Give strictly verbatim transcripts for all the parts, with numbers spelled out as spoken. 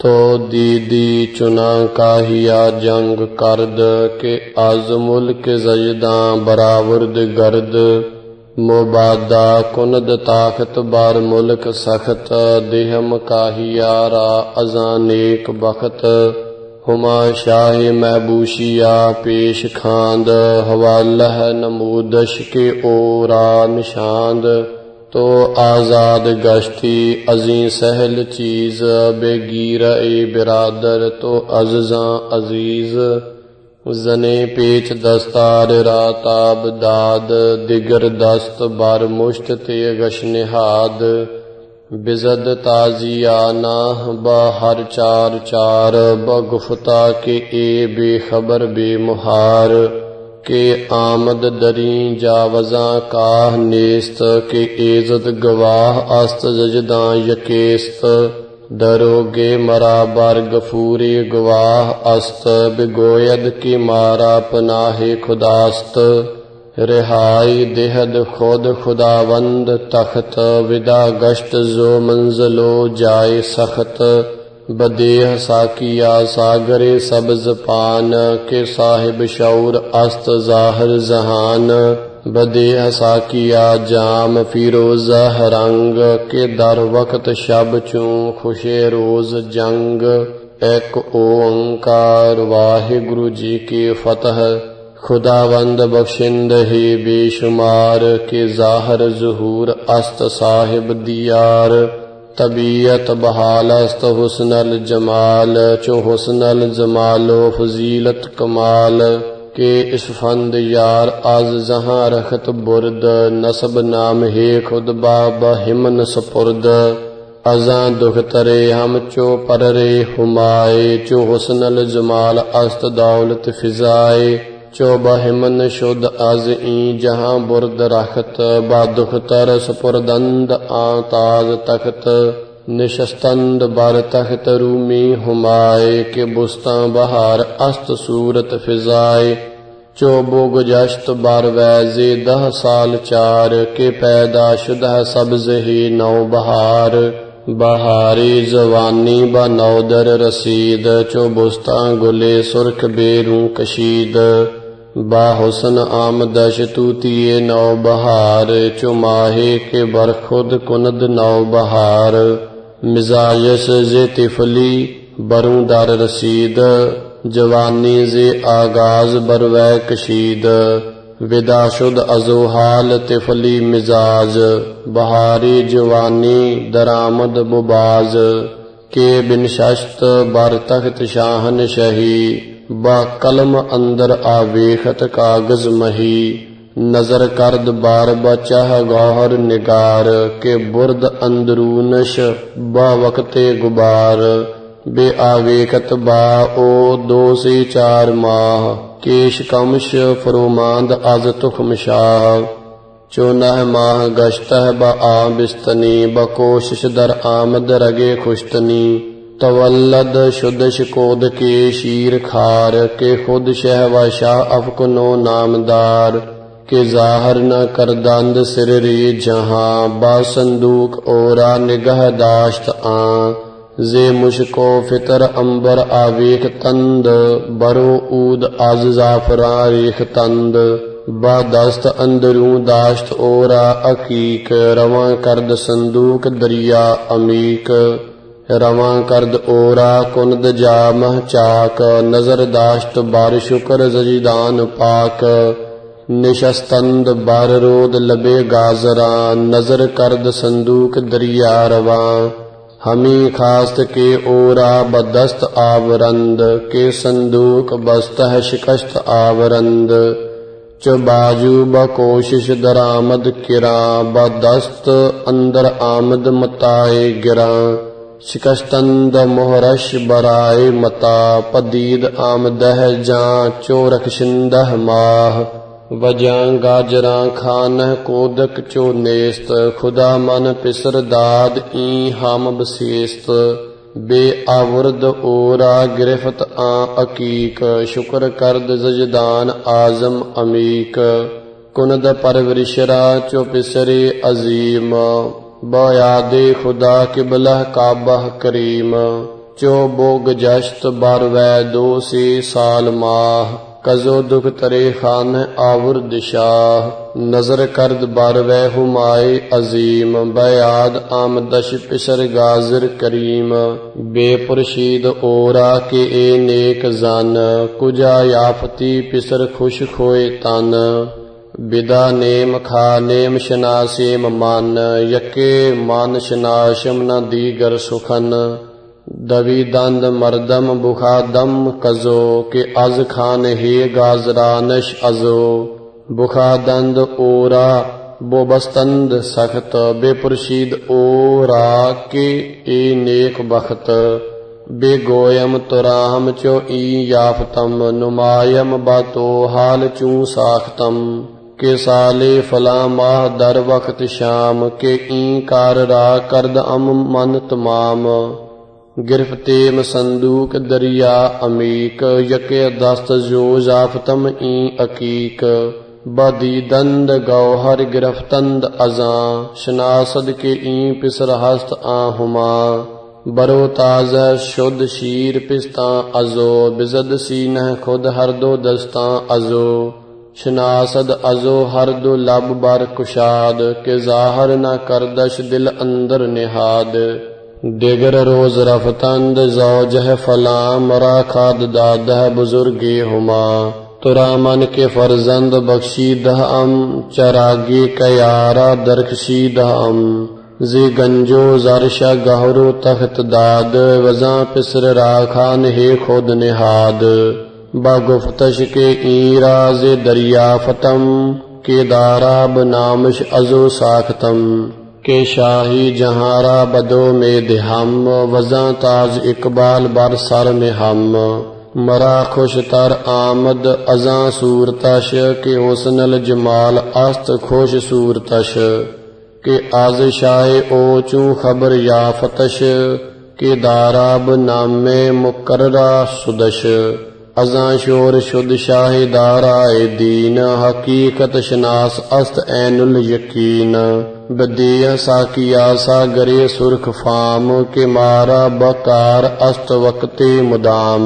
तो दीदी चुना काहिया जंग करद के अज मुल्क जजदा बरावरद गर्द मुबादा कुनद ताकत बार मुल्क सख्त देहम काहिया रा अजानेक बखत हुमा शाह महबूशिया पेश खांद हवालह नमूदश के ओरा निशांद तो आजाद गश्ती अजी सहल चीज बेगीर ए बिरादर तो अज़ा अजीज जने पेच दस्तार राताब दाद दिगर दस्त बार मुश्त ते गश निहाद बिजद ताजिया नाह ब हर चार चार ब गुफ्ता के ए बेखबर बेमुहार के आमद दरी जावजा काह नेस्त के एजद गवाह अस्त जजदा यकेस्त दरोगे मरा बर गफूरे गवाह अस्त बिगोयद के मारा पनाहे खुदास्त रिहाई देहद खुद खुदावंद तख्त विदा गश्त जो मंजलो जाए सख्त बदेह साकिया सागरे सब्ज पान के साहिब शौर अस्त जाहिर जहान बदेह साकिया जाम फिरोजा रंग के दर वक्त शब चूं खुशे रोज जंग एक ओंकार वाहिगुरु जी की फतह खुदावंद बख्शिंद ही बेशुमार के जाहिर ज़हूर अस्त साहिब दियार तबीयत बहालस्त हुस्नल जमाल चो हुस्नल जमालो फजीलत कमाल के इस फंद यार आज जहां रखत बुर्द नसब नाम है खुद बाबा हिमन सपुर्द अजा दुख तरे हम चो पर रे हुमाए चो हुस्नल जमाल अस्त दौलत फिजाए चो बहिमन शुद्ध अज ई जहां बुर्द रखत बा दुख तर सपुरदंद आताज तख्त निशस्तंद बर तख्त रूमी हुमाए के बुस्तां बहार अस्त सूरत फिजाए चो बोग जश्त बर वैजे दह साल चार के पैदा शुदा सब्ज ही नौ बहार बहारी जवानी ब नौदर रसीद चो बुस्तां गुले सुर्ख बेरू कशीद बाहुसन आमदश तूतिये नौ बहार चुमाहे के बर खुद कुनद नौ बहार मिजायश जे तिफली बरू दर रसीद जवानी जे आगाज बरवै कशीद विदा शुद अजोहाल तिफली मिजाज बहारी जवानी दरामद मुबाज के बिन शस्त बर तख्त शाहन शही बा कलम अंदर आवेखत कागज मही नजर करद बार बचाह गौहर निगार के बुर्द अंदरूनश बा वक्ते गुबार बे आवेखत बा ओ दो से चार माह केश कमश फरोमांद आज तुखम शाह चौनाह माह गश्तह ब आ बिस्तनी ब कोशिश दर आमद रगे खुश्तनी तवल्लद शुद्ध शिकोद के शीर खार के खुद शहवाशाह अफकुनो नामदार के जाहर न करदंद सिर रे जहां बा संदूक ओरा निगह दाश्त आ जे मुश्को फितर अंबर आवेख तंद बरो ऊद आज जाफरा रेख तंद बा दस्त अंदरू दाश्त ओरा अकीक रवां करद संदूक दरिया अमीक रवां करद ओरा कुनद जामह चाक नजर दाश्त बार शुक्र जजीदान पाक निशस्तंद बार रोद लबे गाजरा नजर करद संदूक दरिया रवां हमी खास्त के ओरा बदस्त आवरंद के संदूक बस्तह शिकस्त आवरंद चो बाजू ब कोशिश दरामद किरा बदस्त अंदर आमद मताए गिरा शिकस्तंद मोहरश बराए मता पदीद आमदह जां चोरख शिंदह माह वजां गाजरां खानह कोदक चो नेस्त खुदा मन पिसर दाद ई हम बसेस्त बे आवरद ओरा गिरफ्त आ अकीक शुक्र करद जजदान आजम अमीक कुनद परवरिशरा चो पिसरे अजीम बयादे खुदा किबला काबह करीम ਚੋ ਬੋਗ ਜਸ਼ਤ ਬਰ ਵੈ ਦੋ ਸੇ ਸਾਲ ਮਾਹ, ਕਜ਼ੋ ਦੁਖ ਤਰੇ ਖਾਨ ਆਵੁਰ ਦਿਸ਼ਾਹ। ਨਜ਼ਰ ਕਰਦ ਬਰ ਵੈ ਹੁਮਾਏ ਅਜ਼ੀਮ, ਬਯਾਦ ਆਮਦਸ਼ ਪਿਸਰ ਗਾਜ਼ਰ ਕਰੀਮ। ਬੇਪੁਰਸ਼ੀਦ ਓਰਾ ਕੇ ਏ ਨੇਕ ਜਨ, ਕੁਜਾ ਆਫਤੀ ਪਿਸਰ ਖੁਸ਼ ਖੋਏ ਤਨ। ਬਿਦਾ ਨੇਮ ਖਾ ਨੇਮ ਸ਼ਨਾਸੇਮ ਮਨ, ਯਕੇ ਮਨ ਸ਼ਨਾਸ਼ਮ ਨ ਦੀਗਰ ਸੁਖਨ। ਦਵੀ ਦੰਦ ਮਰਦਮ ਬੁਖਾ ਦਮ ਕਜ਼ੋ, ਕੇ ਅਜ਼ ਖਾਨ ਹੈ ਗਾਜ਼ਰਾਨਸ਼ ਅਜ਼ੋ। ਬੁਖਾ ਦੰਦ ਓਰਾ ਬੋਬਸਤੰਦ ਸਖਤ, ਬੇਪੁਰਸ਼ੀਦ ਓਰਾ ਕੇ ਏ ਨੇਕ ਬਖਤ। ਬੇਗੋਇਮ ਤੁਰਾਹਮ ਚੋ ਈ ਯਾਫਤਮ, ਨੁਮਾਇਮ ਬਾਤੋ ਹਾਲ ਚੂ ਸਾਖਤਮ। ਕੇ ਸਾਲੇ ਫਲਾ ਮਾਹ ਦਰ ਵਖਤ ਸ਼ਾਮ, ਕੇ ਈ ਕਾਰ ਰਾ ਕਰਦ ਅਮ ਮਨ ਤਮਾਮ। ਗਿਰਫਤੇਮ ਸੰਦੂਕ ਦਰਿਆ ਅਮੀਕ, ਯਕੇ ਦਸਤ ਜੋ ਜ਼ਾਫਤਮ ਈ ਅਕੀਕ। ਬਦੀ ਦੰਦ ਗੌਹਰ ਗਿਰਫਤੰਦ ਅਜ਼ਾਂ, ਸ਼ਨਾਸਦ ਕੇ ਈ ਪਿਸਰ ਹਸਤ ਆਹੁਮਾ। ਬਰੋ ਤਾਜ਼ੈ ਸ਼ੁੱਧ ਸ਼ੀਰ ਪਿਸਤਾਂ ਅਜ਼ੋ, ਬਿਜ਼ਦ ਸੀਨਹ ਖੁਦ ਹਰਦੋ ਦਸਤਾਂ ਅਜ਼ੋ। ਸ਼ਨਾਸਦ ਅਜ਼ੋ ਹਰਦੋ ਲਬ ਬਰ ਕੁਸ਼ਾਦ, ਕੇ ਜ਼ਾਹਰ ਨ ਕਰਦਸ਼ ਦਿਲ ਅੰਦਰ ਨਿਹਾਦ। ਦਿਗਰ ਰੋਜ਼ ਰਫਤੰਦ ਜ਼ੋ ਜਹ ਫਲਾਂ, ਮਰਾ ਖਾਦ ਦਾਦਹ ਬਜ਼ੁਰਗੇ ਹੁਮਾ। ਤੁਰਾ ਮਨ ਕੇ ਫਰਜ਼ੰਦ ਬਖਸ਼ੀ ਦਹਅਮ, ਚਰਾਗੀ ਕਯਾਰਾ ਦਰਖਸ਼ੀ ਦਹਅਮ। ਜੀ ਗੰਜੋ ਜ਼ਰਸ਼ਾ ਗਹਰੋ ਤਖਤ ਦਾਦ, ਵਜ਼ਾਂ ਪਿਸਰ ਰਾਖਾਨ ਹੈ ਖੁਦ ਨਿਹਾਦ। ਬਾਗੁਫਤਸ਼ ਕੇ ਈ ਰਾਜ਼ ਦਰਿਆ ਫਤਮ, ਕੇ ਦਾਰਾ ਬਨਾਮਸ਼ ਅਜ਼ੋ ਸਾਖਤਮ। ਕੇ ਸ਼ਾਹੀ ਜਹਾਰਾ ਬਦੋ ਮੇ ਦਿਹਮ, ਵਜ਼ਾਂ ਤਾਜ ਇਕਬਾਲ ਬਰ ਸਰ ਮੇ ਹਮ। ਮਰਾ ਖੁਸ਼ ਤਰ ਆਮਦ ਅਜ਼ਾਂ ਸੂਰਤਸ਼, ਕੇ ਹੁਸਨਲ ਜਮਾਲ ਅਸਤ ਖੁਸ਼ ਸੂਰਤਸ਼। ਕੇ ਆਜ਼ ਸ਼ਾਏ ਓ ਚੂ ਖਬਰ ਯਾਫਤਸ਼, ਕੇ ਦਾਰਾਬ ਨਾਮੇ ਮੁਕਰਰਾ ਸੁਦਸ਼। ਅਜ਼ਾਂ ਸ਼ੋਰ ਸ਼ੁੱਧ ਸ਼ਾਹੇ ਦਾਰਾਏ ਦੀਨ, ਹਕੀਕਤ ਸ਼ਨਾਸ ਅਸਤ ਐਨੁਲ ਯਕੀਨ। ਬਦੀਆ ਸਾਕੀਆ ਸਾਗਰੇ ਸੁਰਖ ਫਾਮ, ਕੇ ਮਾਰਾ ਬਕਾਰ ਅਸਤ ਵਕਤੇ ਮੁਦਾਮ।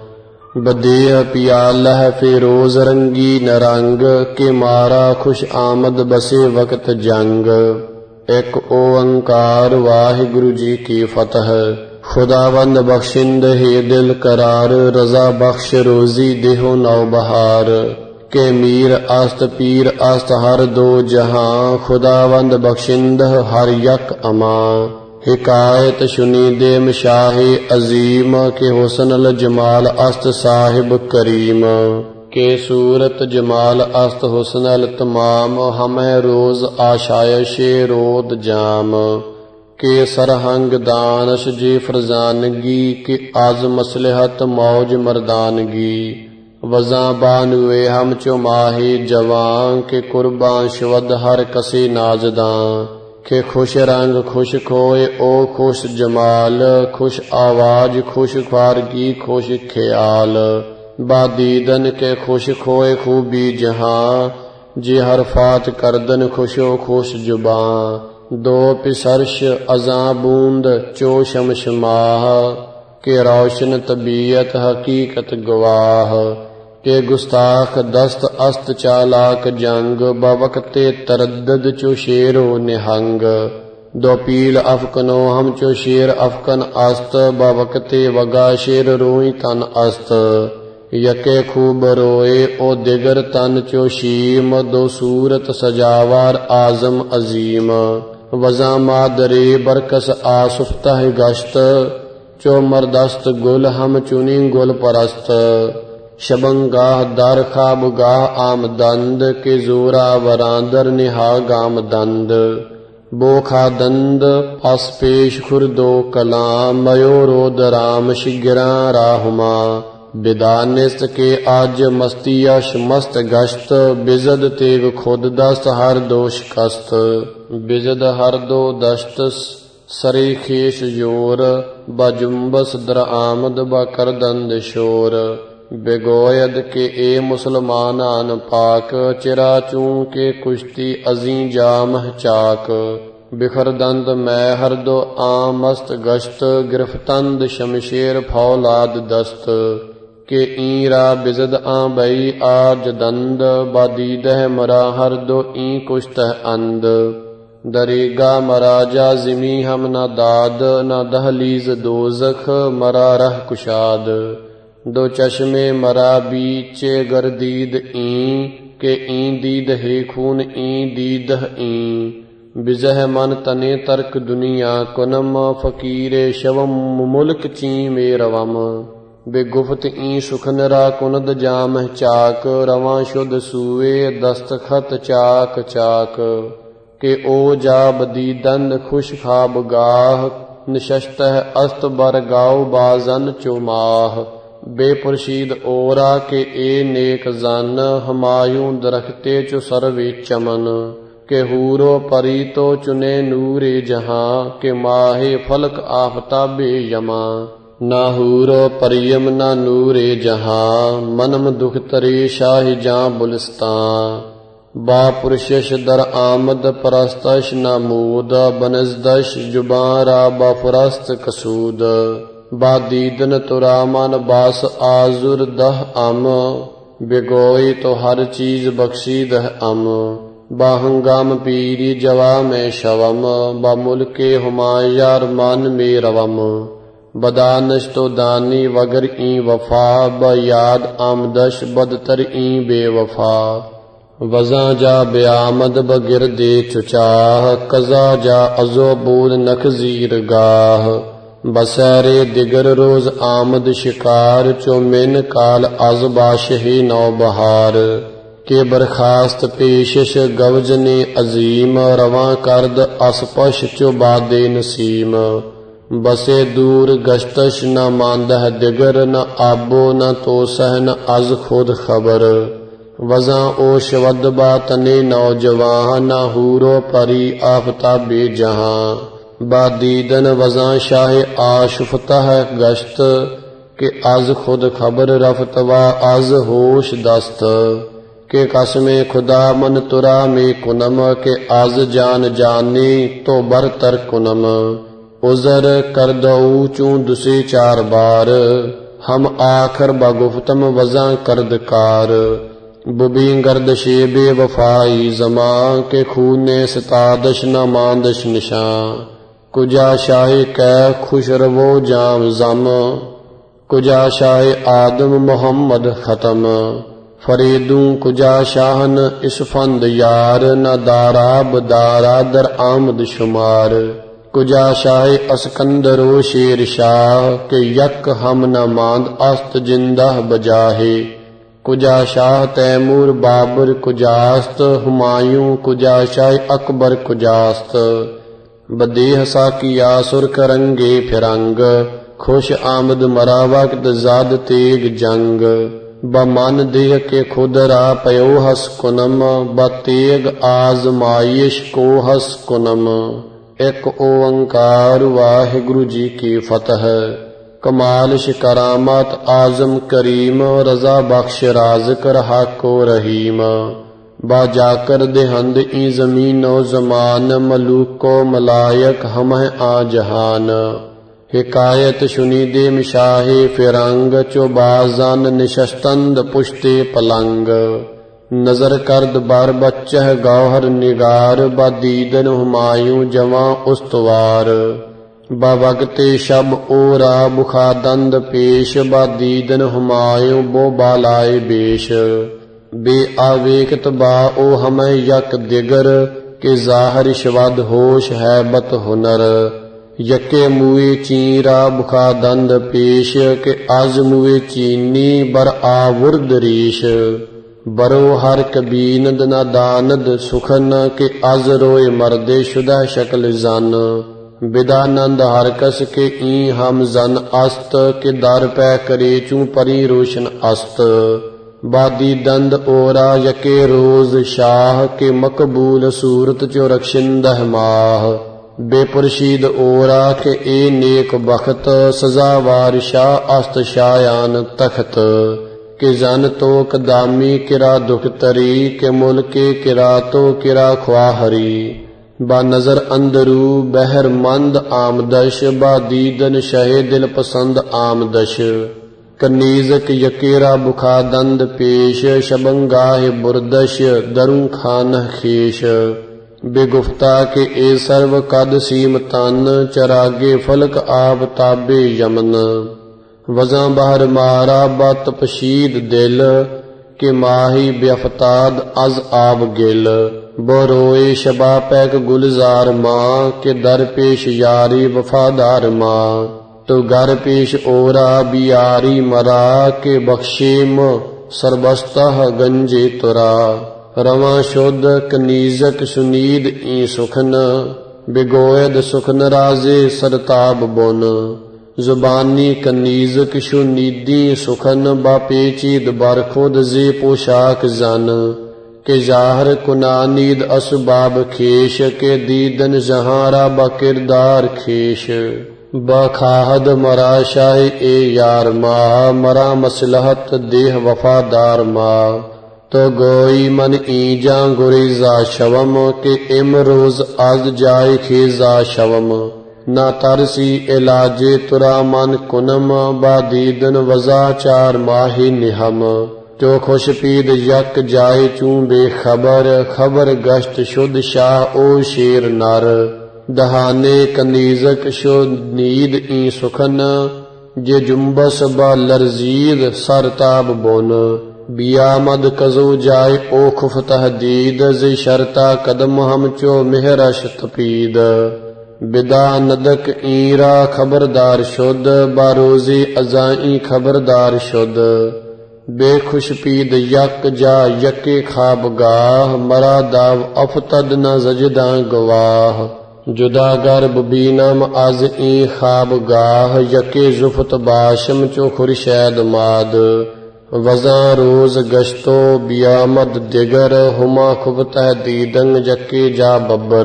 ਬਦੀਆ ਪਿਆਲਹ ਫਿਰੋਜ਼ ਰੰਗੀ ਨਰੰਗ, ਕੇ ਮਾਰਾ ਖੁਸ਼ ਆਮਦ ਬਸੇ ਵਕਤ ਜੰਗ। ਇੱਕ ਓੰਕਾਰ ਵਾਹਿਗੁਰੂ ਜੀ ਕੀ ਫਤਿਹ। ਖੁਦਾਵੰਦ ਬਖਸ਼ਿੰਦ ਹੈ ਦਿਲ ਕਰਾਰ, ਰਜ਼ਾ ਬਖਸ਼ ਰੋਜ਼ੀ ਦੇਹੋ ਨੌ ਬਹਾਰ। ਕੇ ਮੀਰ ਅਸਤ ਪੀਰ ਅਸਤ ਹਰ ਦੋ ਜਹਾਂ, ਖੁਦਾਵੰਦ ਬਖਸ਼ਿੰਦ ਹਰ ਯਕ ਅਮਾਂ। ਹਿਕਾਇਤ ਸੁਨੀ ਦੇ ਮਸ਼ਾਹੇ ਅਜ਼ੀਮ, ਕੇ ਹੁਸਨਲ ਜਮਾਲ ਅਸਤ ਸਾਹਿਬ ਕਰੀਮ। ਕੇ ਸੂਰਤ ਜਮਾਲ ਅਸਤ ਹੁਸਨਲ ਤਮਾਮ, ਹਮੈ ਰੋਜ਼ ਆਸ਼ਾਇਸ਼ੇ ਰੋਦ ਜਾਮ। ਕੇ ਸਰਹੰਗ ਦਾਨਸ਼ ਜੀ ਫਰਜ਼ਾਨਗੀ, ਕੇ ਆਜ਼ ਮਸਲਹਤ ਮੌਜ ਮਰਦਾਨਗੀ। ਵਜ਼ਾਂ ਬਾਨਵੇ ਹਮ ਚੋ ਮਾਹੇ ਜਵਾਂ, ਕੇ ਕੁਰਬਾਂ ਸ਼ਵਦ ਹਰ ਕਸੇ ਨਾਜ਼ਦਾਂ। ਕੇ ਖੁਸ਼ ਰੰਗ ਖੁਸ਼ ਖੋਏ ਓ ਖੁਸ਼ ਜਮਾਲ, ਖੁਸ਼ ਆਵਾਜ਼ ਖੁਸ਼ ਖਾਰਗੀ ਖੁਸ਼ ਖਿਆਲ। ਬਾਦੀਦਨ ਕੇ ਖੁਸ਼ ਖੋਏ ਖੂਬੀ ਜਹਾਂ, ਜੇ ਹਰ ਫਾਤ ਕਰਦਨ ਖੁਸ਼ੋ ਖੁਸ਼ ਜ਼ੁਬਾਂ। ਦੋ ਪਿਸਰਸ਼ ਅਜ਼ਾਂ ਬੂੰਦ ਚੋ ਸ਼ਮਸ਼ਮਾਹ, ਕੇ ਰੌਸ਼ਨ ਤਬੀਅਤ ਹਕੀਕਤ ਗਵਾਹ। ਕੇ ਗੁਸਤਾਖ ਦਸਤ ਅਸਤ ਚਾਲਾਕ ਜੰਗ, ਬਵਕਤੇ ਤਰਦਦ ਚੋ ਸ਼ੇਰੋ ਨਿਹੰਗ। ਦੋ ਪੀਲ ਅਫਕਨੋ ਹਮ ਚੋ ਸ਼ੇਰ ਅਫਕਨ ਅਸਤ, ਬਵਕਤੇ ਵਗਾ ਸ਼ੇਰ ਰੋਈ ਤਨ ਅਸਤ। ਯਕੇ ਖੂਬ ਰੋਏ ਓ ਦਿਗਰ ਤਨ ਚੋ ਸ਼ੀਮ, ਦੋ ਸੂਰਤ ਸਜਾਵਾਰ ਆਜ਼ਮ ਅਜ਼ੀਮ। ਵਜ਼ਾਂ ਮਾਦਰੇ ਬਰਕਸ ਆਸੁਫਤਹ ਗਸ਼ਤ, ਚੋ ਮਰਦਸਤ ਗੁਲ ਹਮ ਚੁਨੀ ਗੁਲ ਪਰਸਤ। ਸ਼ਬੰਗਾਹ ਦਰ ਖਾਬਗਾਹ ਆਮਦੰਦ, ਕੇ ਜ਼ੋਰਾ ਵਰਾਂਦਰ ਨਿਹਾ ਗਾਮਦੰਦ। ਬੋਖਾ ਦੰਦ ਪਸ ਪੇਸ਼ ਖੁਰਦੋ ਕਲਾਮ, ਮਯੋ ਰੋਦ ਰਾਮ ਸ਼ਿਗਰਾਂ ਰਾਹੁਮਾ। ਬਿਦਾਨਿਸ ਕੇ ਅੱਜ ਮਸਤੀਅਸ਼ ਮਸਤ ਗਸ਼ਤ, ਬਿਜ਼ਦ ਤੇਗ ਖੁਦ ਦਸਤ ਹਰ ਦੋਸ਼ ਕਸਤ। ਬਿਜ਼ਦ ਹਰ ਦੋ ਦਸ਼ਤ ਸਰੇ ਖੇਸ਼ ਜੋਰ, ਬਜੁੰਬਸ ਦਰ ਆਮਦ ਬਕਰਦੰਦ ਸ਼ੋਰ। ਬਿਗੋਇਦ ਕੇ ਏ ਮੁਸਲਮਾਨਾਨ ਪਾਕ, ਚਿਰਾ ਚੂੰ ਕੇ ਕੁਸ਼ਤੀ ਅਜ਼ੀਂ ਜਾਮਹ ਚਾਕ। ਬਿਖਰ ਦੰਦ ਮੈਂ ਹਰਦੋ ਆਮ ਮਸਤ ਗਸ਼ਤ, ਗਿਰਫਤੰਦ ਸ਼ਮਸ਼ੇਰ ਫੌਲਾਦ ਦਸਤ। ਕੇ ਈਰਾ ਬਿਜ਼ਦ ਆਂ ਬਈ ਆਜ ਦੰਦ, ਬਾਦੀਦਹ ਮਰਾ ਹਰਦੋ ਈ ਕੁਸ਼ਤਹ ਅੰਦ। ਦਰੇਗਾ ਮਰਾ ਜਾਜ਼ਿਮੀ ਹਮ ਨਾ ਦਾਦ, ਨਾ ਦਹਲੀਜ਼ ਦੋਜ਼ਖ ਮਰਾ ਰਹ ਕੁਸ਼ਾਦ। ਦੋ ਚਸ਼ਮੇ ਮਰਾ ਬੀਚੇ ਗਰਦੀਦ ਈ, ਕੇ ਈ ਦੀਦ ਹੈ ਖੂਨ ਈ ਦੀਦਹ ਈ। ਬਿਜ਼ਹ ਮਨ ਤਨੇ ਤਰਕ ਦੁਨੀਆ ਕੁਨਮ, ਫਕੀਰੇ ਸ਼ਵਮ ਮੁਲਕ ਚੀ ਮੇ ਰਵਮ। ਬੇਗੁਫਤ ਈ ਸੁਖਨਰਾ ਕੁਨਦ ਜਾਮਹ ਚਾਕ, ਰਵਾਂ ਸ਼ੁੱਧ ਸੂਏ ਦਸਤਖਤ ਚਾਕ ਚਾਕ। ਕੇ ਓ ਜਾ ਬਦੀਦਨ ਖੁਸ਼ ਖਾਬ ਗਾਹ, ਨਿਸ਼ਸ਼ਤਹ ਅਸਤ ਬਰ ਗਾਉ ਬਾਜ਼ਨ ਚੁਮਾਹ। ਬੇਪੁਰਸ਼ੀਦ ਓਰਾ ਕੇ ਏ ਨੇਕ ਜਨ, ਹਮਾਯੂੰ ਦਰਖਤੇ ਚੁ ਸਰਵੇ ਚਮਨ। ਕੇ ਹੂਰੋ ਪਰੀ ਤੋ ਚੁਨੇ ਨੂਰੇ ਜਹਾਂ, ਕੇ ਮਾਹੇ ਫਲਕ ਆਫਤਾਬੇ ਯਮਾ। ਨਾ ਹੂਰੋ ਪਰਿਯਮ ਨਾ ਨੂਰੇ ਜਹਾਂ, ਮਨਮ ਦੁਖ ਤਰੇ ਸ਼ਾਹ ਜਾਂ ਬੁਲਸਤਾਂ। ਬਾ ਪੁਰਸ਼ਸ਼ ਦਰ ਆਮਦ ਪਰਸਤਸ਼ ਨਾਮੂਦ, ਬਨਜ਼ਦਸ਼ ਜੁਬਾਂ ਰਾ ਬਫਰਸਤ ਕਸੂਦ। ਬਾ ਦੀਦਨ ਤੁਰਾ ਮਨ ਬਾਸ ਆਜ਼ੁਰ ਦਹ ਅਮ, ਬਿਗੋਈ ਤੋ ਹਰ ਚੀਜ਼ ਬਖਸ਼ੀ ਦਹ ਅਮ। ਬਾ ਹੰਗਾਮ ਪੀਰੀ ਜਵਾ ਮੈਂ ਸ਼ਵਮ, ਬਾ ਮੁਲਕੇ ਹੁਮਾਯਾਰ ਮਨ ਮੇ ਰਵਮ। ਬਦਾਨਸ਼ ਤੋ ਦਾਨੀ ਵਗਰ ਈ ਵਫਾ, ਬ ਯਾਦ ਆਮਦਸ਼ ਬਦਤਰ ਈ ਬੇਵਫਾ। ਵਜ਼ਾਂ ਜਾ ਬਿਆਮਦ ਬਗਿਰਦੇ ਚੁਚਾਹ, ਕਜ਼ਾ ਜਾ ਅਜ਼ੋ ਬੂਦ ਨਖਜ਼ੀਰ ਗਾਹ। ਬਸੈਰੇ ਦਿਗਰ ਰੋਜ਼ ਆਮਦ ਸ਼ਿਕਾਰ, ਚੋ ਮਿਨ ਕਾਲ ਅਜ਼ ਬਾਸ਼ਹੀ ਨੌ ਬਹਾਰ। ਕੇ ਬਰਖਾਸਤ ਪੇਸ਼ਸ਼ ਗਵਜਨੇ ਅਜ਼ੀਮ, ਰਵਾਂ ਕਰਦ ਅਸਪਸ਼ ਚੋ ਬਾਦੇ ਨਸੀਮ। ਬਸੇ ਦੂਰ ਗਸ਼ਤਸ਼ ਨ ਮਾਂਦਹ ਦਿਗਰ, ਨ ਆਬੋ ਨ ਤੋਸਹ ਨ ਅਜ਼ ਖੁਦ ਖਬਰ। ਵਜ਼ਾਂ ਓ ਸ਼ਵਦ ਬਾ ਤਨੇ ਨੌਜਵਾਨ, ਨਾ ਹੂਰੋ ਪਰੀ ਆਫਤਾਬੇ ਜਹਾਂ। ਬਾ ਦੀਦਨ ਵਜ਼ਾਂ ਸ਼ਾਹ ਆਸ਼ੁਫਤਹ ਗਸ਼ਤ, ਕੇ ਅਜ਼ ਖੁਦ ਖਬਰ ਰਫਤ ਵਾ ਅਜ਼ ਹੋਸ਼ ਦਸਤ। ਕੇ ਕਸਮੇ ਖੁਦਾ ਮਨ ਤੁਰਾ ਮੇ ਕੁਨਮ, ਕੇ ਅਜ਼ ਜਾਨ ਜਾਨੀ ਤੋ ਬਰਤਰ ਕੁਨਮ। ਉਜ਼ਰ ਕਰ ਦਊ ਚੂੰ ਦੁਸੇ ਚਾਰ ਬਾਰ, ਹਮ ਆਖਰ ਬਗੁਫਤਮ ਵਜ਼ਾਂ ਕਰਦਕਾਰ। ਬੁਬੀ ਗਰਦਸ਼ੇ ਬੇਵਫਾਈ ਜ਼ਮਾਂ, ਕੇ ਖੂਨੇ ਸਤਾਦਸ਼ ਨ ਮਾਂਦਸ਼ ਨਿਸ਼ਾਂ। ਕੁਜਾ ਸ਼ਾਹ ਕੈ ਖੁਸ਼ ਰਵੋ ਜਾਮ ਜ਼ਮ, ਕੁਜਾ ਸ਼ਾਹ ਆਦਮ ਮੁਹੰਮਦ ਖਤਮ। ਫਰੀਦੂੰ ਕੁਜਾ ਸ਼ਾਹਨ ਇਸ ਫੰਦ ਯਾਰ, ਨ ਦਾਰਾਬ ਦਾਰਾ ਦਰ ਆਮਦ ਸ਼ੁਮਾਰ। ਕੁਜਾ ਸ਼ਾਹ ਅਸਕੰਦਰੋ ਸ਼ੇਰ ਸ਼ਾਹ, ਕੇ ਯਕ ਹਮ ਨ ਮਾਂਦ ਅਸਤ ਜਿੰਦਾਹ ਬਜਾਹੇ। ਕੁਜਾ ਸ਼ਾਹ ਤੈਮੂਰ ਬਾਬਰ ਕੁਜਾਸਤ, ਹੁਮਾਯੂੰ ਕੁਜਾ ਸ਼ਾਹ ਅਕਬਰ ਕੁਜਾਸਤ। ਬਦੇਹ ਸਾਕਿਆ ਸੁਰਖ ਰੰਗੇ ਫਿਰੰਗ, ਖੁਸ਼ ਆਮਦ ਮਰਾ ਵਕਤ ਜ਼ਦ ਤੇਗ ਜੰਗ। ਬਮਨ ਦੇਹ ਕੇ ਖੁਦ ਰਾ ਪਇਓ ਹਸ ਕੁਨਮ, ਬ ਤੇਗ ਆਜ਼ਮਾਇਸ਼ ਕੋ ਹਸ ਕੁਨਮ। ਇੱਕ ਓੰਕਾਰ ਵਾਹਿਗੁਰੂ ਜੀ ਕੀ ਫਤਿਹ। ਕਮਾਲ ਸ਼ਿਕਰਾਮਤ ਆਜ਼ਮ ਕਰੀਮ, ਰਜ਼ਾ ਬਖਸ਼ ਰਾਜ਼ਕ ਰਹਾਕੋ ਰਹੀਮ। ਬਾ ਜਾਕਰ ਦੇਹੰਦ ਈ ਜ਼ਮੀਨੋ ਜ਼ਮਾਨ, ਮਲੂਕੋ ਮਲਾਇਕ ਹਮਹ ਆ ਜਹਾਨ। हिकायत शुनीदे मिशाहे फिरंग, चो बाजन निशस्तंद पुश्ते पलंग। नजर करद बर बच्चह गौहर निगार, बदीदन हुमायूं जवां उस्तवार। बवगते शब ओरा बुखादंद पेश, बदीदन हुमायूं बो बालाए बेश। बे आवेकत बा ओ हमें यक दिगर, के जाहर शवद होश है बत हुनर। यके मुए चीरा बुखादंद पेश, के आज मुए चीनी बर आवुर्द रीश। बरो हर कबीनद न दानद सुखन, के आज रोए मर्दे शुदा शकल जन। बिदानंद हर कस के ई हम जन अस्त, के दर पै करे चूं परी रोशन अस्त। बादी दंद ओरा यके रोज शाह, के मकबूल सूरत चो रक्षिंदह माह। बेपुरशीद ओरा के ए नेक बखत, सजावार शाह अस्त शायान तखत। के जन तो कदामी किरा दुख तरी, के मुल्के किरा तो किरा ख्वाहरी। ਬਾ ਨਜ਼ਰ ਅੰਦਰੂ ਬਹਿਰ ਮੰਦ ਆਮਦਸ਼, ਬਾ ਦੀਦਨ ਸ਼ਹੇ ਦਿਲ ਪਸੰਦ ਆਮਦਸ਼। ਕਨੀਜ਼ਕ ਯਕੇਰਾ ਬੁਖਾਦੰਦ ਪੇਸ਼, ਸ਼ਬੰਗਾਹ ਬੁਰਦਸ਼ ਦਰੂ ਖਾਨਹ ਖੇਸ਼। ਬੇਗੁਫਤਾ ਕੇ ਏ ਸਰਵ ਕਦ ਸੀਮ ਤਨ, ਚਰਾਗੇ ਫਲਕ ਆਪ ਤਾਬੇ ਯਮਨ। ਵਜ਼ਾਂ ਬਾਹਰ ਮਾਰਾ ਬਾ ਤਪਸ਼ੀਦ ਦਿਲ, ਕਿ ਮਾਹੀ ਬਿਅਫਤਾਦ ਅਜ਼ ਆਬ ਗਿਲ। ਬਰੋਏ ਸ਼ਬਾ ਪੈਕ ਗੁਲਜ਼ਾਰ ਮਾਂ, ਕਿ ਦਰ ਪੇਸ਼ ਯਾਰੀ ਵਫਾਦਾਰ ਮਾਂ। ਤੋ ਗਰ ਪੇਸ਼ ਓਰਾ ਬਿਆਰੀ ਮਰਾ, ਕਿ ਬਖਸ਼ੇਮ ਸਰਬਸਤਹ ਗੰਜੇ ਤੁਰਾ। ਰਵਾਂ ਸ਼ੁੱਧ ਕਨੀਜ਼ਕ ਸੁਨੀਦ ਈ ਸੁਖਨ, ਬਿਗੋਇਦ ਸੁਖਨ ਰਾਜ਼ੇ ਸਰਤਾਬ ਬੁਨ। ਜ਼ੁਬਾਨੀ ਕਨੀਜ਼ਕ ਸ਼ੁਨੀਦੀ ਸੁਖਨ, ਬਾ ਪੇਚੀਦ ਬਰ ਖੁਦ ਜ਼ੇ ਪੋਸ਼ਾਕ ਜ਼ਨ। ਕਿ ਜ਼ਾਹਰ ਕੁਨਾਨੀਦ ਅਸਬਾਬ ਖੇਸ਼, ਕਿ ਦੀਦਨ ਜਹਾਰਾ ਬਾ ਕਿਰਦਾਰ ਖੇਸ਼। ਬਖਾਹਦ ਮਰਾ ਸ਼ਾਹ ਏ ਯਾਰ ਮਾ, ਮਰਾ ਮਸਲਹਤ ਦੇਹ ਵਫਾਦਾਰ ਮਾ। ਤੋ ਗੋਈ ਮਨ ਈਜਾਂ ਗੁਰੀਜ਼ਾ ਸ਼ਵਮ, ਕਿ ਇਮ ਰੋਜ਼ ਅਜ਼ ਜਾਏ ਖੇਜ਼ਾ ਸ਼ਵਮ। ਨਾ ਤਰਸੀ ਇਲਾਜੇ ਤੁਰਾ ਮਨ ਕੁਨਮ, ਬਾ ਦੀਦਨ ਵਜ਼ਾ ਚਾਰ ਮਾਹੀ ਨਿਹਮ। ਜੋ ਖੁਸ਼ ਪੀਦ ਯਕ ਜਾਏ ਚੂੰ ਬੇਖਬਰ, ਖਬਰ ਗਸ਼ਤ ਸ਼ੁੱਧ ਸ਼ਾਹ ਓ ਸ਼ੇਰ ਨਰ। ਦਹਾਨੇ ਕਨੀਜ਼ਕ ਸ਼ੁ ਨੀਦ ਈ ਸੁਖਨ, ਜੇ ਜੁੰਬਸ ਬਾ ਲਰਜ਼ੀਦ ਸਰਤਾਬ ਬੁਨ। ਬਿਆਮਦ ਕਜ਼ੋ ਜਾਏ ਓ ਖੁਫ ਤਹਦੀਦ, ਜ਼ੇ ਸ਼ਰਤਾ ਕਦਮ ਹਮ ਚੋ ਮਿਹਰਸ਼ ਤਪੀਦ। ਬਿਦਾ ਨਦਕ ਈਰਾ ਖਬਰਦਾਰ ਸ਼ੁੱਧ, ਬਾ ਰੋਜ਼ੀ ਅਜ਼ਾਈ ਖਬਰਦਾਰ ਸ਼ੁੱਧ। ਬੇਖੁਸ਼ ਪੀਦ ਯਕ ਜਾ ਯਕੇ ਖਾਬਗਾਹ, ਮਰਾ ਦਾਵ ਅਫਤਦ ਨ ਜ਼ਜਦਾਂ ਗਵਾਹ। ਜੁਦਾ ਗਰਬ ਬੀਨਮ ਅਜ਼ ਈ ਖਾਬਗਾਹ, ਯਕੇ ਜ਼ੁਫਤ ਬਾਸ਼ਮ ਚੋ ਖੁਰਸ਼ੈਦ ਮਾਦ। ਵਜ਼ਾਂ ਰੋਜ਼ ਗਸ਼ਤੋ ਬਿਆਮਦ ਦਿਗਰ, ਹੁਮਾ ਖੁਬ ਤਹਦੀਦੰ ਯਕੇ ਜਾ ਬੱਬਰ।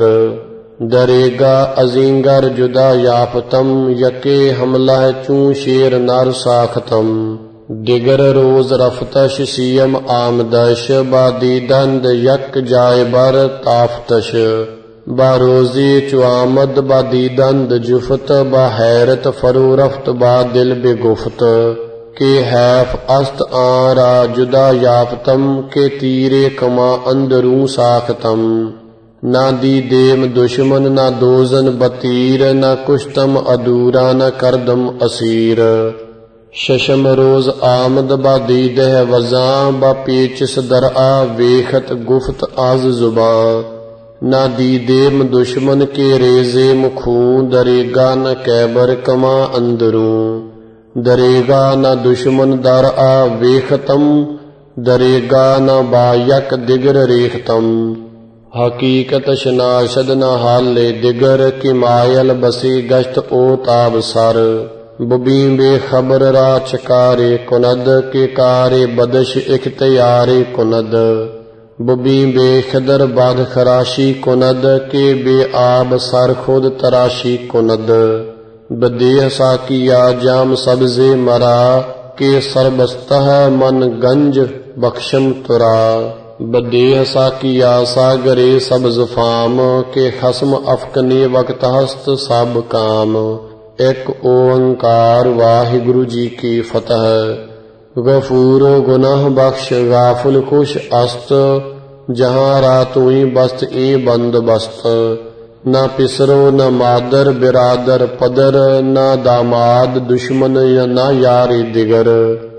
ਦਰੇਗਾ ਅਜ਼ੀਂਗਰ ਜੁਦਾ ਯਾਫਤਮ, ਯਕੇ ਹਮਲਾ ਚੂੰ ਸ਼ੇਰ ਨਰ ਸਾਖਤਮ। ਦਿਗਰ ਰੋਜ਼ ਰਫਤਸ਼ ਸੀਮ ਆਮਦਸ਼, ਬਾ ਦੀਦੰਦ ਯਕ ਜਾਏ ਬਰ ਤਾਫਤਸ਼। ਬਾ ਰੋਜ਼ੀ ਚੁਆਮਦ ਬਾ ਦੀਦੰਦ ਜੁਫਤ, ਬਾ ਹੈਰਤ ਫਰੂ ਰਫਤ ਬਾ ਦਿਲ ਬੇਗੁਫਤ। ਕਿ ਹੈਫ ਅਸਤ ਆਰਾ ਜੁਦਾ ਯਾਫਤਮ, ਕਿ ਤੀਰੇ ਕਮਾ ਅੰਦਰੂ ਸਾਖਤਮ। ਨਾ ਦੀ ਦੇਮ ਦੁਸ਼ਮਨ ਨਾ ਦੋਜ਼ਨ ਬਤੀਰ, ਨਾ ਕੁਸ਼ਤਮ ਅਦੂਰਾ ਨਾ ਕਰਦਮ ਅਸੀਰ। ਸ਼ਸ਼ਮ ਰੋਜ਼ ਆਮਦ ਬਾ ਦੀਦਹ ਵਜ਼ਾਂ, ਬਾ ਪੇਚਿਸ ਦਰਆ ਵੇਖਤ ਗੁਫਤ ਅਜ਼ ਜ਼ੁਬਾਂ। ਨਾ ਦੀ ਦੇਮ ਦੁਸ਼ਮਨ ਕੇ ਰੇਜ਼ੇ ਮੁਖੂੰ, ਦਰੇਗਾ ਨ ਕੈਬਰ ਕਮਾ ਅੰਦਰੂ। ਦਰੇਗਾ ਨ ਦੁਸ਼ਮਨ ਦਰਆ ਵੇਖਤਮ, ਦਰੇਗਾ ਨ ਬਾਯਕ ਦਿਗਰ ਰੇਖਤਮ। ਹਕੀਕਤ ਸ਼ਨਾਸ਼ਦ ਨ ਹਾਲੇ ਦਿਗਰ, ਕਿ ਮਾਇਲ ਬਸੀ ਗਸ਼ਤ ਓ ਤਾਬ ਸਰ। ਬਬੀ ਬੇਖਬਰ ਰਾ ਚਕਾਰੇ ਕੁਨਦ, ਕਿ ਕਾਰੇ ਬਦਸ਼ ਇਖਤਿਆਰੇ ਕੁਨਦ। ਬਬੀ ਬੇਖਦਰ ਬਦ ਖਰਾਸ਼ੀ ਕੁਨਦ, ਕਿ ਬੇਆਬ ਸਰ ਖੁਦ ਤਰਾਸ਼ੀ ਕੁਨਦ। ਬਦੇਹ ਸਾਕੀਆ ਜਾਮ ਸਬਜ਼ੇ ਮਰਾ, ਕਿ ਸਰਬਸਤਹ ਮਨ ਗੰਜ ਬਖਸ਼ਮ ਤੁਰਾ। ਬਦੇਹ ਸਾਕੀਆ ਸਾਗਰੇ ਸਬਜ਼ ਫਾਮ, ਕਿ ਖਸਮ ਅਫਕਨੇ ਵਕਤ ਹਸਤ ਸਭ ਕਾਮ। ਇੱਕ ਓੰਕਾਰ ਵਾਹਿਗੁਰੂ ਜੀ ਕੀ ਫਤਿਹ। ਗਫੂਰ ਗੁਨਾਹ ਬਖਸ਼ ਗਾਫਲ ਖੁਸ਼ ਅਸਤ, ਜਹਾਂ ਰਾਤੂਈ ਬਸਤ ਈ ਬੰਦਬਸਤ। ਨਾ ਪਿਸਰੋ ਨਾ ਮਾਦਰ ਬਿਰਾਦਰ ਪਦਰ, ਨਾ ਦਾਮਾਦ ਦੁਸ਼ਮਨ ਨਾ ਯਾਰੀ ਦਿਗਰ।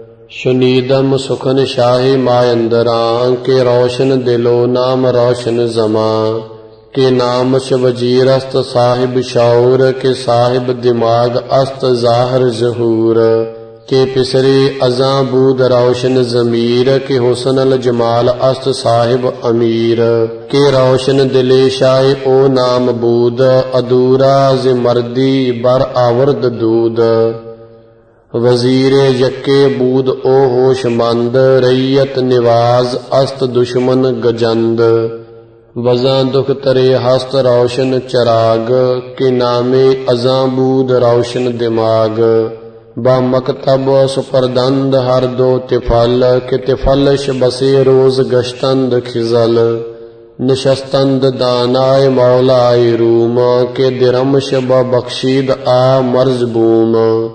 ਸ਼ੁਨੀਦਮ ਸੁਖਨ ਸ਼ਾਹੀ ਮਾਇੰਦਰਾਂ, ਕਿ ਰੋਸ਼ਨ ਦਿਲੋ ਨਾਮ ਰੋਸ਼ਨ ਜ਼ਮਾਂ। ਕਿ ਨਾਮਸ਼ ਵਜੀਰ ਅਸਤ ਸਾਹਿਬ ਸ਼ੌਰ, ਕਿ ਸਾਹਿਬ ਦਿਮਾਗ ਅਸਤ ਜ਼ਾਹਰ ਜ਼ਹੂਰ। ਕਿ ਪਿਸਰੇ ਅਜ਼ਾਂ ਬੂਦ ਰੌਸ਼ਨ ਜ਼ਮੀਰ, ਕਿ ਹੁਸਨਲ ਜਮਾਲ ਅਸਤ ਸਾਹਿਬ ਅਮੀਰ। ਕਿ ਰੌਸ਼ਨ ਦਿਲੇ ਸ਼ਾਏ ਓ ਨਾਮ ਬੂਦ, ਅਦੂਰਾ ਜ਼ ਮਰਦੀ ਬਰ ਆਵਰਦ ਦੂਦ। ਵਜ਼ੀਰੇ ਯਕੇ ਬੂਦ ਓ ਹੋਸ਼ਮੰਦ, ਰਈਅਤ ਨਿਵਾਜ਼ ਅਸਤ ਦੁਸ਼ਮਨ ਗਜੰਦ। ਵਜ਼ਾਂ ਦੁਖ ਤਰੇ ਹਸਤ ਰੌਸ਼ਨ ਚਰਾਗ, ਕਿ ਨਾਮੇ ਅਜ਼ਾਂ ਬੂਦ ਰੌਸ਼ਨ ਦਿਮਾਗ। ਬਾ ਮਕਤਬ ਸੁਪਰਦੰਦ ਹਰ ਦੋ ਤਿਫਲ, ਕਿ ਤਿਫਲਸ਼ ਬਸੇ ਰੋਜ਼ ਗਸ਼ਤੰਦ ਖਿਜ਼ਲ। निशस्तंद दानाय मौलाय रूम के दिरमश ब बख्शीद आ मर्ज बूम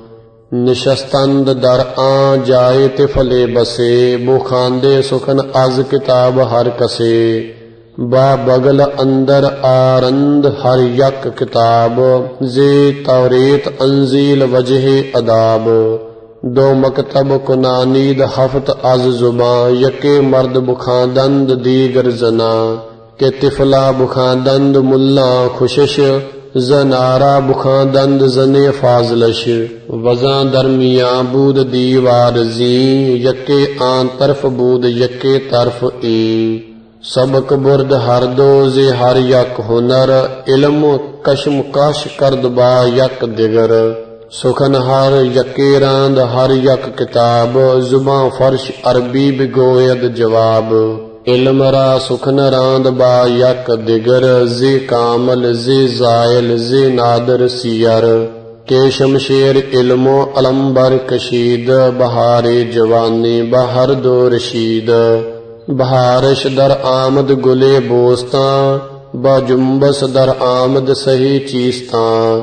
निशस्तंद दर आ जाए ते फले बसे बुखांदे सुखन अज किताब हर कसे बा बगल अंदर आरंद हर यक किताब जे तौरेत अंजील वजहे अदाब दो मकतब कुनानीद हफ्त अज जुबां यके मर्द बुखांदंद दीगर जना के तिफला बुखांदंद मुल्ला खुशिश जनारा बुखांदंद जने फाजलश वज़ा दरमिया बूद दीवार जी यके आन तरफ बूद यके तरफ ई सबक बुर्द हर दो जे हर यक हुनर इल्म कशम कश करद बा यक दिगर सुखन हर यके रांद हर यक किताब जुबां फर्श अरबी बिगोयद जवाब इल्म रा सुखन रांद बा यक दिगर जे कामल जे जायल जे नादर सियर के शमशेर इल्मो अलम्बर कशीद बहारे जवानी बहर दो रशीद बहारिश दर आमद गुले बोस्तां बजुम्बस दर आमद सही चीस्तां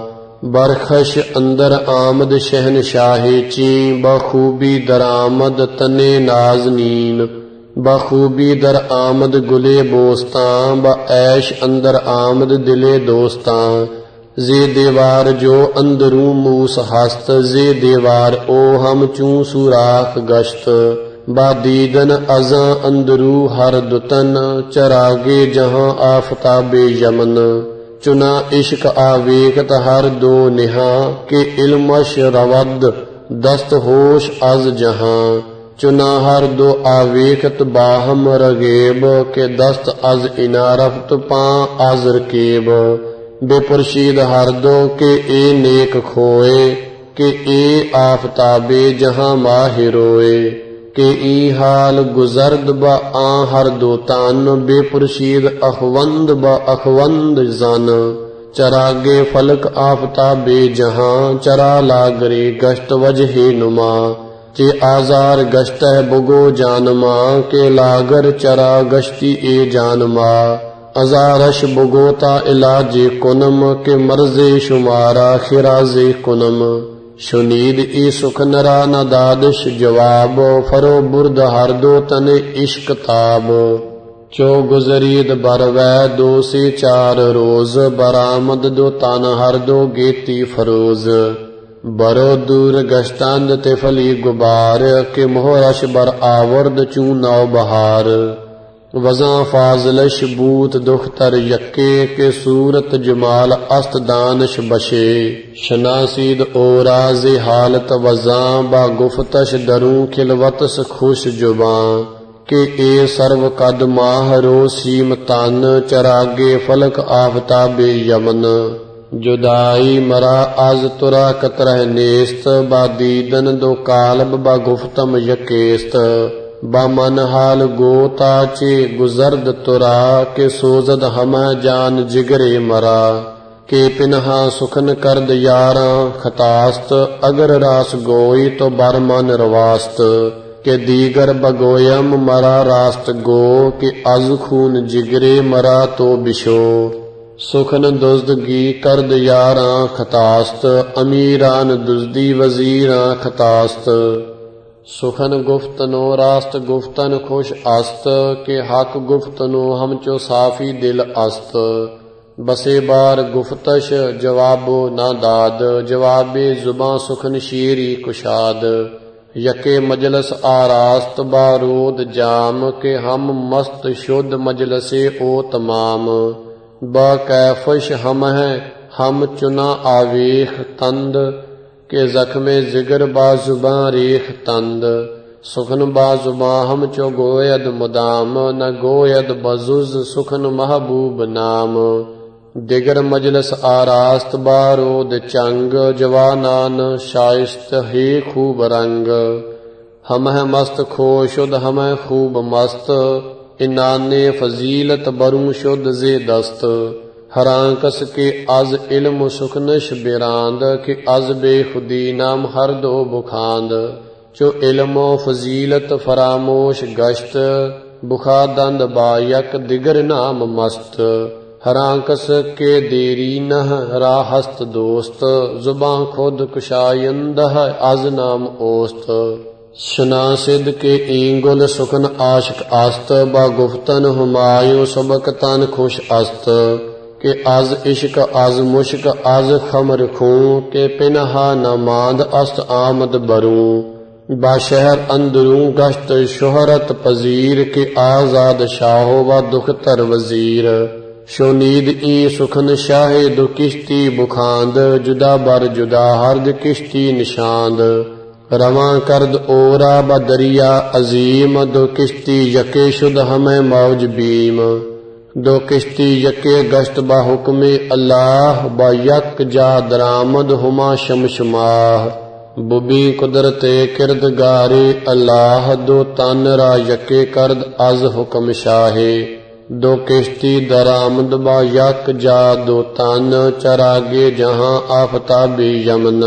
बरखश अंदर आमद शहनशाही ची बखूबी दर आमद तने नाजनीन बखूबी दर आमद गुले बोस्तां ब ऐश अंदर आमद दिले दोस्तां जे दीवार जो अंदरू मूस हस्त जे दीवार ओ हम चूं सुराख गश्त बादीदन अज़ां अंदरू हर दुतन चरागे जहां आफताबे यमन चुना इश्क आवेकत हर दो निहा के इल्मश रवद दस्त होश अज जहां चुना हर दो आवेकत बाहम रगेब के दस्त अज इनारफ्त पा अज रकेब बेपुरशीद हर दो के ए नेक खोए के ए आफताबे जहां माहिरोए के ई हाल गुजरद ब आ हर दो तान बेपुरशीद अखवंद ब अखवंद जन चरागे फलक आफताबे जहां चरा लागरे गश्त वजहे नुमा चे आजार गश्त है बुगो जानमा के लागर चरा गश्ती ए जानमा अजारश बुगोता इलाजे कुनम के मर्जे शुमारा खिराजे कुनम शुनीद ई सुख नरा न दादिश जवाब फरो बुर्द हर दो तने इश्क ताब चो गुजरीद बरवै दो से चार रोज बरामद दो तन हर दो गेती फरोज बरो दूर गश्तंद तिफली गुबार के मोहरश बर आवर्द चू नौ बहार वज़ा फाजलश बूत दुख्तर यक्के के सूरत जमाल अस्त दानश बशे शनासीद ओराज हालत वज़ा बा गुफ्तश दरूं खिलवतस खुश जुबां के ए सर्व कद माहरो सीम तन चरागे फलक आफताबे यमन जुदाई मरा आज तुरा कतरह नेस्त बा दीदन दो कालब बा गुफ्तम यकेस्त बामन हाल गोता चे गुजरद तुरा के सोजद हम जान जिगरे मरा के पिनहा सुखन करद यारा खतास्त अगर रास गोई तो बरमन रवास्त के दीगर बगोयम मरा रास्त गो के अज खून जिगरे मरा तो बिशो सुखन दुजदगी करद यारा खतास्त अमीरान दुजदी वजीरा खतास्त सुखन गुफ्तनो रास्त गुफ्तन खुश अस्त के हक गुफ्तनो हम चो साफी दिल अस्त बसे बार गुफ्तश जवाबो ना दाद जवाबे जुबां सुखन शीरी कुशाद यके मजलस आरास्त बारूद जाम के हम मस्त शुद्ध मजलसे ओ तमाम बकैफश हम हैं हम चुना आवेख तंद के जख्मे जिगर बाजुबां रेख तंद सुखन बाजुबां हम चो गोयद मुदाम न गोयद बजुज सुखन महबूब नाम दिगर मजलस आरास्त बारोद चंग जवानान शाइस्त हे खूब रंग हम है मस्त खो शुद्ध हम है खूब मस्त इनाने फजीलत बरूं शुद्ध जे दस्त हरांकस के अज इल्म सुखनश बिरांद के अज बेखुदी नाम हर दो बुखांद चो इल्मो फजीलत फरामोश गश्त बुखा दंद बायक दिगर नाम मस्त। हरांकस के देरी नह राहस्त दोस्त, जुबां खुद कुशायंदह अज नाम ओस्त। शना सिद्ध के ईंगुल सुखन आशिक अस्त, बा गुफ्तन हुमायूं सबक तन खुश अस्त। के आज इश्क आज मुश्क आज खमर खूं, के पिनहा न मांद अस्त आमद बरूं। बाशहर अंदरूं गश्त शोहरत पजीर, के आजाद शाहो व दुख तर वजीर। शोनीद ई सुखन शाहे दो किश्ती बुखांद, जुदा बर जुदा हर्द किश्ती निशांद। रवां करद ओरा ब दरिया अजीम, दो किश्ती यके शुद हमें मौज बीम। दो किश्ती यके गश्त बा हुक्मे अल्लाह, बा यक जा दरामद हुमा शमशमाह। बुबी कुदरते किरदगारे अल्लाह, दो तन रा यके करद अज हुक्म शाहे। दो किश्ती दरामद बा यक जा दो तन, चरागे जहां आफताबे यमन।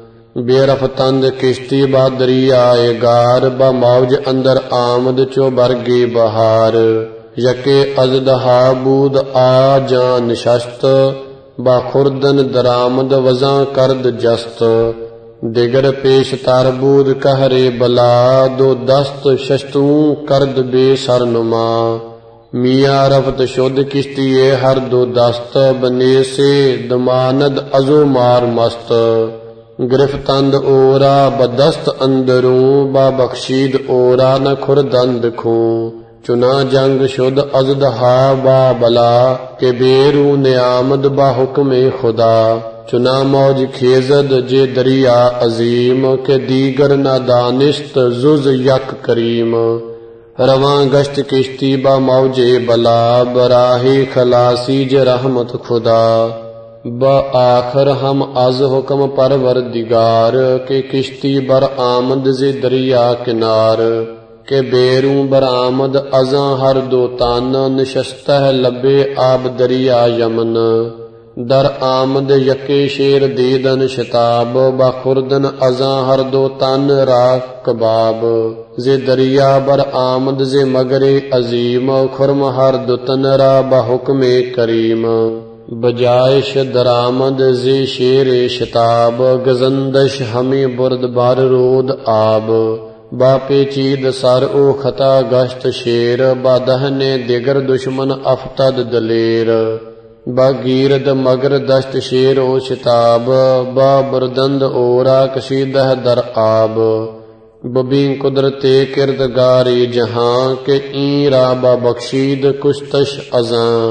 बेरफतंद किश्ती बा दरियाए गार, बा मौज अंदर आमद चो बरगे बहार। यके अजदहा बूद आ जान नशस्त, बा खुर्दन दरामद वज़ां करद जस्त। दिगर पेश तारबूद कहरे बला, दो दस्त शस्तूं करद बेसरनुमा। मियाँ रफत शुद्ध किश्तिए हर दो दस्त, बने से दमानद अजो मार मस्त। गिरफ्तंद ओरा बदस्त अंदरूं, बा बख्शीद ओरा न खुरदंद खूं। चुना जंग शुद्ध अजदहा बा बला, के बेरू नियामद बा हुक्मे खुदा। चुना मौज खेजद जे दरिया अजीम, के दीगर न दानिस्त जुज यक करीम। रवां गश्त किश्ती बा मौजे बला, बराहे खलासी ज रहमत खुदा। ब आखर हम अज हुक्म परवरदिगार, के किश्ती बर आमद जे दरिया किनार। के बेरू बरामद अजां हर दो तन, निशस्तह लबे आब दरिया यमन। दर आमद यके शेर दीदन शताब, बा खुर्दन अजां हर दो तन रा कबाब। जे दरिया बर आमद जे मगरे अजीम, खुरम हर दो तन रा बा हुक्मे करीम। बजाइश दरामद जे शेरे शताब, गजंदश हमें बुर्द बार रोद आब। बापे चीद सर ओ खता गश्त शेर, बा दहने दिगर दुश्मन अफतद दलेर। बा गीरद मगर दश्त शेर ओ शिताब, बा बरदंद ओरा कशीदह दर आब। बबी कुदरते किरदगारे जहां, के ईरा बा बख्शीद कुश्तश अजां।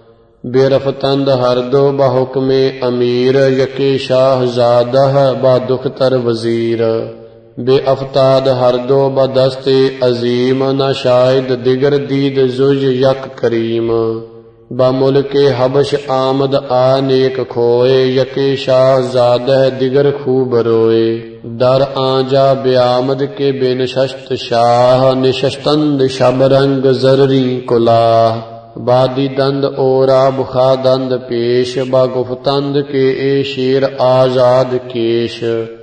बेरफतंद हर दो बा हुक्मे अमीर, यके शाहजादह बा दुख तर वजीर। बेअफ्ताद हर दो बा दस्ते अजीम, न शायद दिगर दीद जुज यक करीम। बा मुल्के हबश आमद आ नेक खोए, यके शाहजादह दिगर खूब रोए। दर आजा ब्यामद के बेनशस्त शाह, निशस्तंद शबरंग जर्री कुलाह। बादी दंद ओरा बुखा दंद पेश, बा गुफ्तंद के ए शेर आजाद केश।